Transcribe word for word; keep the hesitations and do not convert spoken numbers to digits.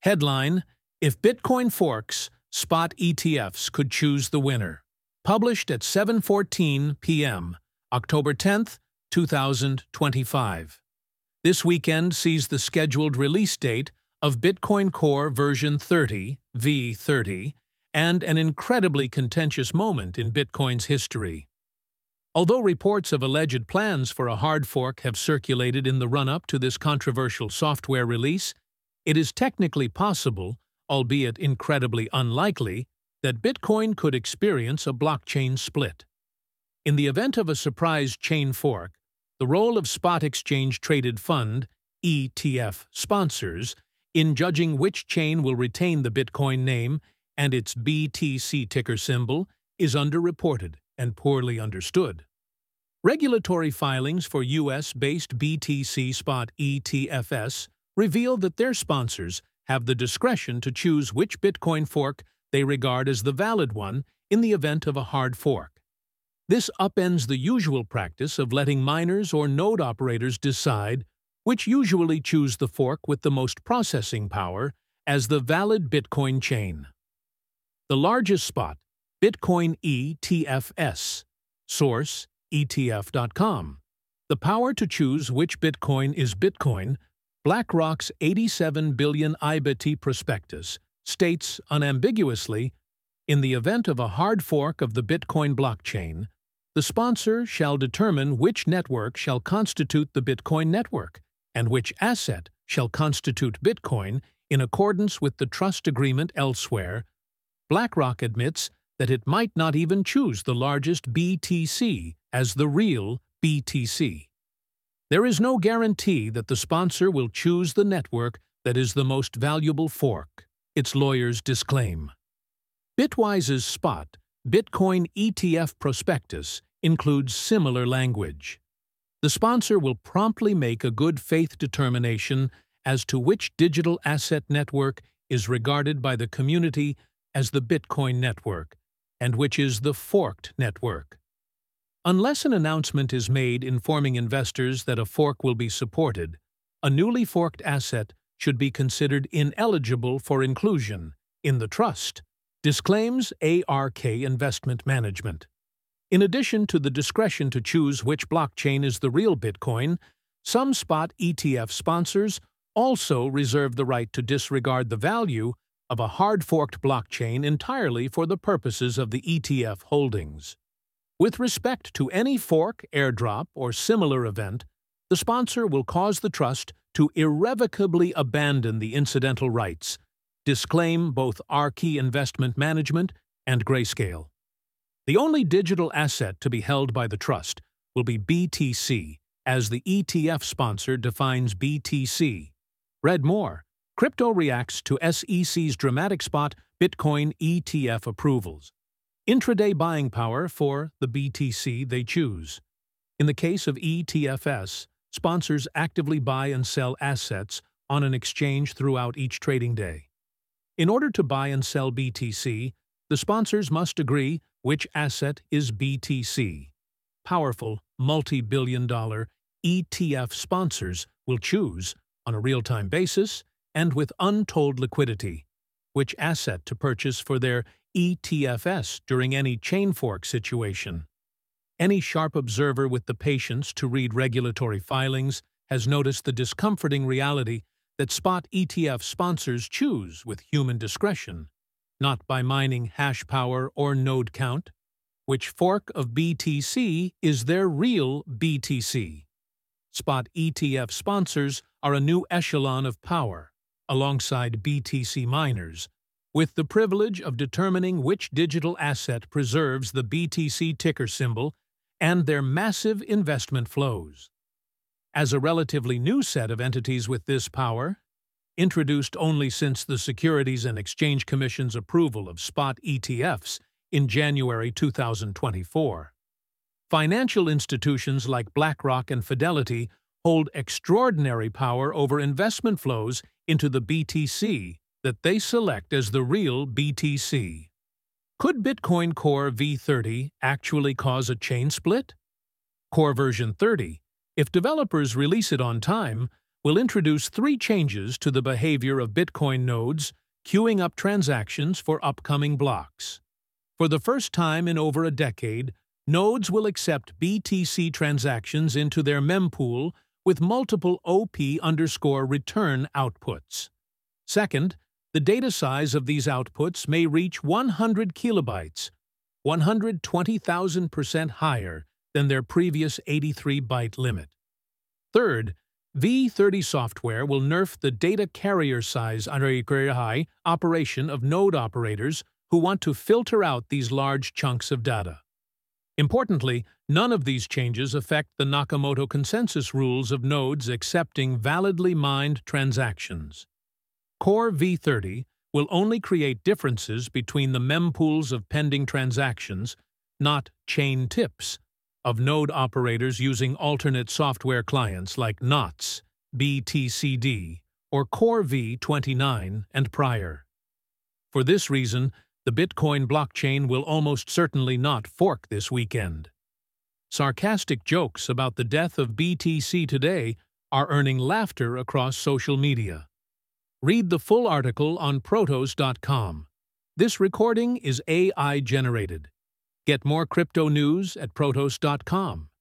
Headline: If Bitcoin forks, spot E T Fs could choose the winner. Published at seven fourteen p m, October tenth, two thousand twenty-five. This weekend sees the scheduled release date of Bitcoin Core version thirty, v thirty, and an incredibly contentious moment in Bitcoin's history. Although reports of alleged plans for a hard fork have circulated in the run-up to this controversial software release, it is technically possible, albeit incredibly unlikely, that Bitcoin could experience a blockchain split. In the event of a surprise chain fork, the role of spot exchange-traded fund (E T F) sponsors in judging which chain will retain the Bitcoin name and its B T C ticker symbol is underreported and poorly understood. Regulatory filings for U S-based B T C spot E T Fs reveal that their sponsors have the discretion to choose which Bitcoin fork they regard as the valid one in the event of a hard fork. This upends the usual practice of letting miners or node operators decide, which usually choose the fork with the most processing power, as the valid Bitcoin chain. The largest spot, Bitcoin E T F S. Source: E T F dot com. The power to choose which Bitcoin is Bitcoin, BlackRock's eighty-seven billion I B T prospectus, states unambiguously, in the event of a hard fork of the Bitcoin blockchain, the sponsor shall determine which network shall constitute the Bitcoin network, and which asset shall constitute Bitcoin in accordance with the trust agreement elsewhere. BlackRock admits that it might not even choose the largest B T C as the real B T C. There is no guarantee that the sponsor will choose the network that is the most valuable fork, its lawyers disclaim. Bitwise's spot Bitcoin E T F prospectus includes similar language. The sponsor will promptly make a good faith determination as to which digital asset network is regarded by the community as the Bitcoin network, and which is the forked network. Unless an announcement is made informing investors that a fork will be supported, a newly forked asset should be considered ineligible for inclusion in the trust, disclaims A R K Investment Management. In addition to the discretion to choose which blockchain is the real Bitcoin, some spot E T F sponsors also reserve the right to disregard the value of a hard-forked blockchain entirely for the purposes of the E T F holdings. With respect to any fork, airdrop, or similar event, the sponsor will cause the trust to irrevocably abandon the incidental rights, disclaim both A R K Investment Management and Grayscale. The only digital asset to be held by the trust will be B T C, as the E T F sponsor defines B T C. Read more. Crypto reacts to S E C's dramatic spot Bitcoin E T F approvals. Intraday buying power for the B T C they choose. In the case of E T F S, sponsors actively buy and sell assets on an exchange throughout each trading day. In order to buy and sell B T C, the sponsors must agree which asset is B T C. Powerful, multi-billion dollar E T F sponsors will choose, on a real-time basis and with untold liquidity, which asset to purchase for their E T F S during any chain fork situation. Any sharp observer with the patience to read regulatory filings has noticed the discomforting reality that spot E T F sponsors choose with human discretion, not by mining hash power or node count, which fork of B T C is their real B T C. Spot E T F sponsors are a new echelon of power, alongside B T C miners, with the privilege of determining which digital asset preserves the B T C ticker symbol and their massive investment flows. As a relatively new set of entities with this power, introduced only since the Securities and Exchange Commission's approval of spot E T Fs in January two thousand twenty-four, financial institutions like BlackRock and Fidelity hold extraordinary power over investment flows into the B T C that they select as the real B T C. Could Bitcoin Core v thirty actually cause a chain split? Core version thirty, if developers release it on time, will introduce three changes to the behavior of Bitcoin nodes, queuing up transactions for upcoming blocks. For the first time in over a decade, nodes will accept B T C transactions into their mempool with multiple O P underscore return outputs. Second, the data size of these outputs may reach one hundred kilobytes, one hundred twenty thousand percent higher than their previous eighty-three byte limit. Third, V thirty software will nerf the data carrier size operation of node operators who want to filter out these large chunks of data. Importantly, none of these changes affect the Nakamoto consensus rules of nodes accepting validly mined transactions. Core V thirty will only create differences between the mempools of pending transactions, not chain tips, of node operators using alternate software clients like N O T S, B T C D, or Core V twenty-nine and prior. For this reason, the Bitcoin blockchain will almost certainly not fork this weekend. Sarcastic jokes about the death of B T C today are earning laughter across social media. Read the full article on Protos dot com. This recording is A I generated. Get more crypto news at Protos dot com.